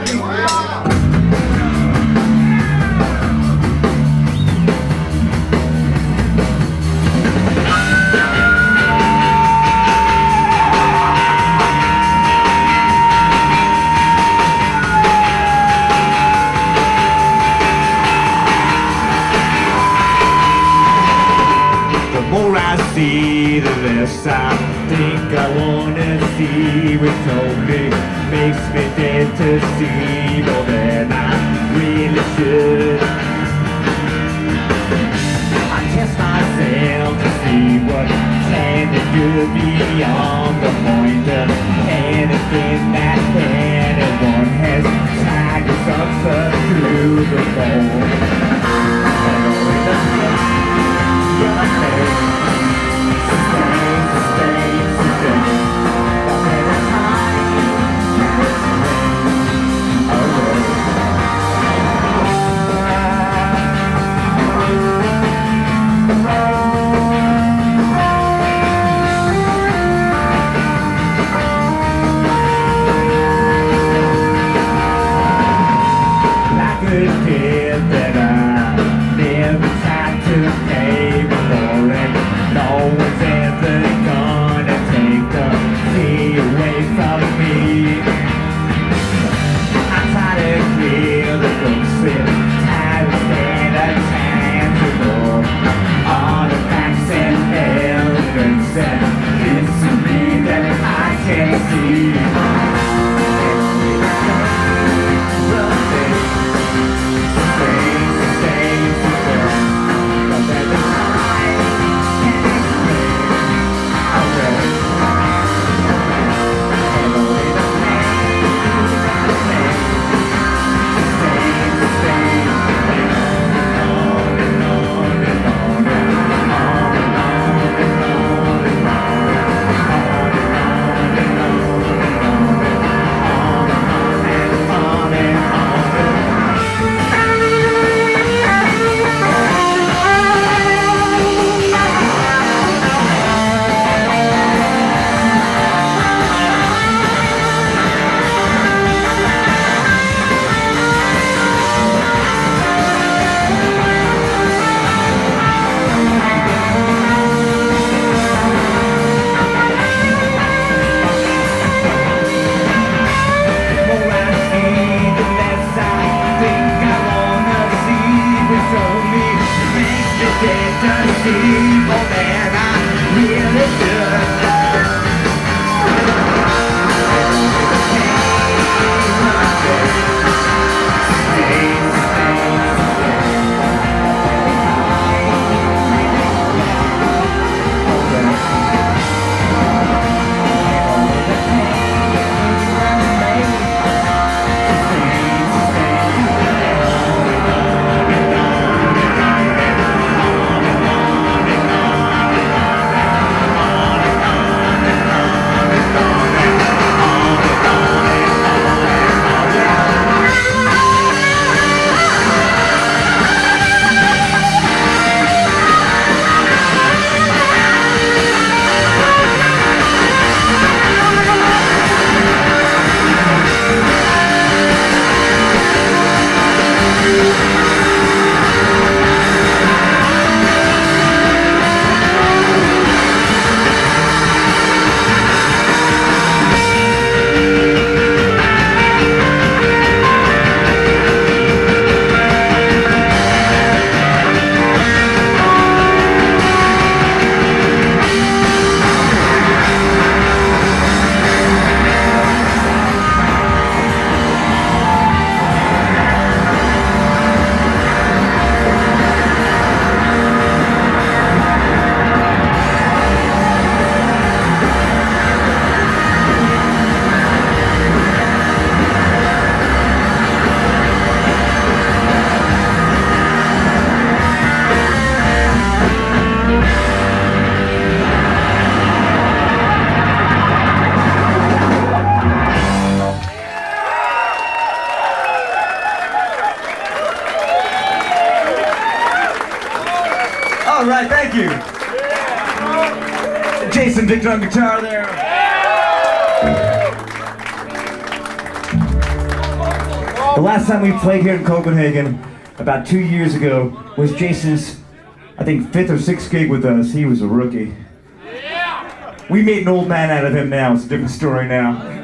See the less I think I wanna see, which only makes me dead to see more than I really should. I test myself to see what can and good beyond the point of anything that anyone has tried to suffer through the bone. And only the pain, your pain. All right, thank you. Jason Victor on guitar there. The last time we played here in Copenhagen, about 2 years ago, was Jason's, I think, 5th or 6th gig with us. He was a rookie. We made an old man out of him now. It's a different story now.